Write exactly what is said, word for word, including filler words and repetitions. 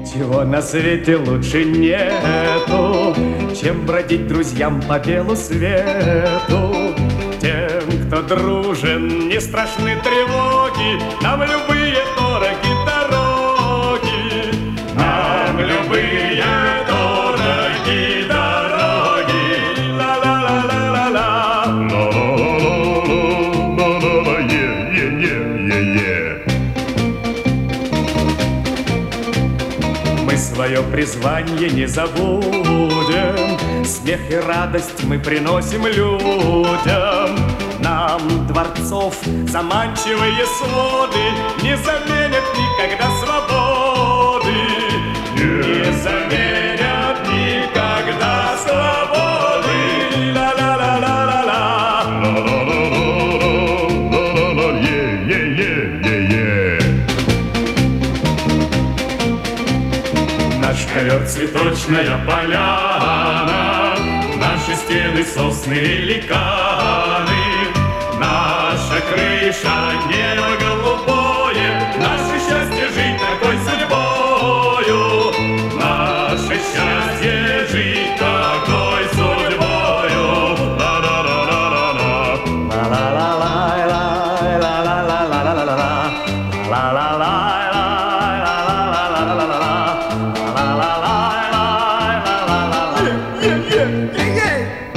Ничего на свете лучше нету, чем бродить друзьям по белу свету. Тем, кто дружен, не страшны тревоги, нам любые дороги дороги, нам любые дороги дороги. Ла-ла-ла-ла-ла-ла, ла-ла-ла-ла-ла-ла-ла, е-е-е-е-е. Мы свое призвание не забудем, смех и радость мы приносим людям. Нам дворцов заманчивые своды не заменят никогда свободы, не заменят никогда свободы. Ла-ла-ла-ла-ла-ла, ла-ла-ла-ла-ла-ла-ла, е-е-е-е-е. Наш ковер цветочная поляна, наши стены сосны великаны, наша крыша небо голубое, наше счастье жить такой судьбою, наше счастье жить такой судьбою. Ла-ла-ла-ла-ла-ла, ла-ла-ла-ла-ла-ла-ла-ла-ла-ла-ла, ла-ла-ла-ла-ла-ла-ла-ла-ла-ла-ла. Yeah, yeah, yeah, yeah.